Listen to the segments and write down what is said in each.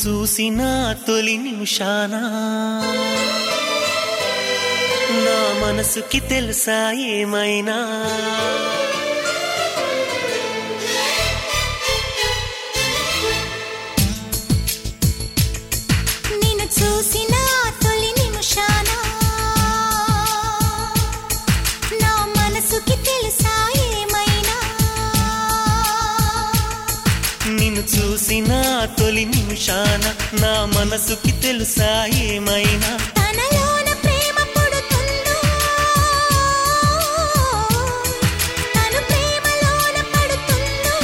చూసిన తొలి నిమిషాన నా మనసుకి తెలుసా ఏమైనా నిన్ను చూసిన తొలి నిమిషాన నా మనసుకి తెలుసా ఏమైనా నిన్ను చూసిన తొలి నిమిషాన నా మనసుకి తెలుసా ఏమైనా తనలోన ప్రేమ పుడుతుందో తను ప్రేమలోన పడుతుందో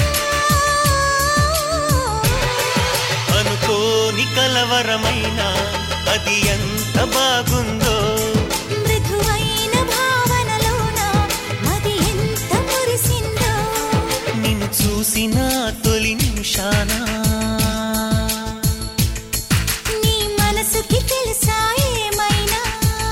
అనుకోని కలవరమైన అది ఎంత బాగుందో మృదువైన భావనలోన అది ఎంత మురిసిందో నిన్ను చూసిన తొలి నిమిషాన నీ మనసుకి తెలుసా ఏమైనా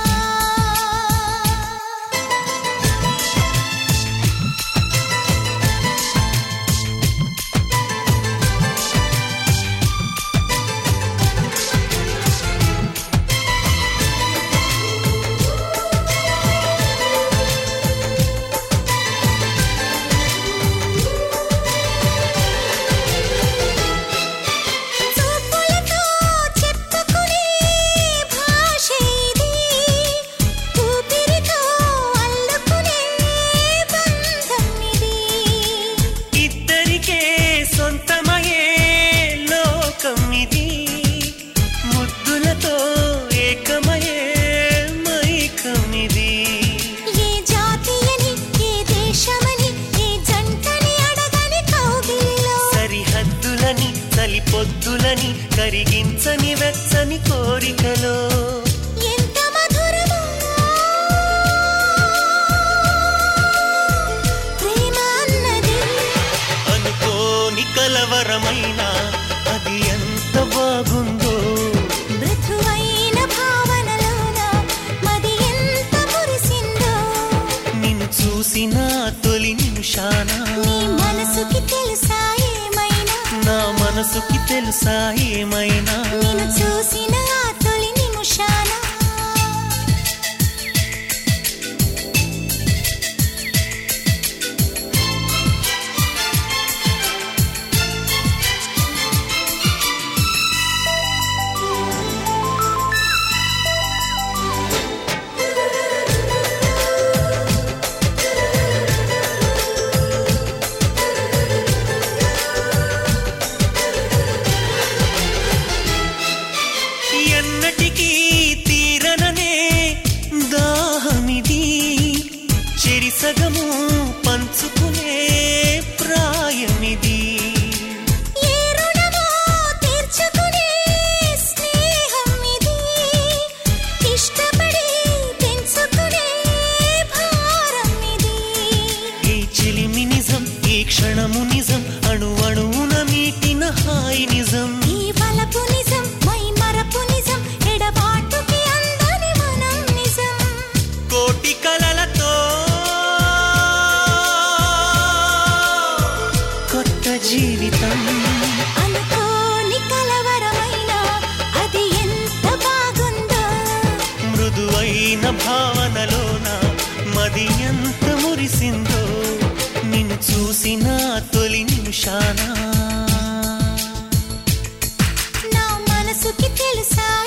చూపులతో చెప్పుకునే భాష ఇది ఊపిరితో అల్లుకునే బంధం ఇది ఇద్దరికే సొంతమయ్యే లోకం ఇది ముద్దులతో ఏకమయ్యే మైకం ఇది ఏ జాతి అని ఏ దేశమని ఏ జంటని అడగని కౌగిలిలో సరిహద్దులని చలిపొద్దులని కరిగించని వెచ్చని కోరికలో ఎంత మధురమో ప్రేమ అన్నది అనుకోని కలవరమైన అది ఎంత బాగుందో మృదువైన భావనలోన మది ఎంత మురిసిందో నిన్ను చూసిన తొలి నిమిషాన నీ మనసుకి తెలుసా ఏమైనా నా మనసుకి తెలుసా ఏమైనా నిన్ను చూసిన ఆ తొలి నిమిషాన ఎన్నటికీ తీరననే దాహమిది చెరిసగము పంచుకునే ప్రాయమిది ఏ రుణమో తీర్చుకునే స్నేహం ఇది ఇష్టపడి పెంచుకునే భారం ఇది ఈ చిలిమి నిజం ఈ క్షణము నిజం అణు అణువున మీటిన హాయి నిజం ఈ వలపు నిజం మై మరపు నిజం ఎడబాటుకి అందని మనం నిజం కోటి కలలతో కొత్త జీవితం అనుకోని కలవరమైన అది ఎంత బాగుందో మృదువైన భావనలోన మది ఎంత మురిసిందో నిన్ను చూసిన తొలి నిమిషాన నా మనసుకి తెలుసా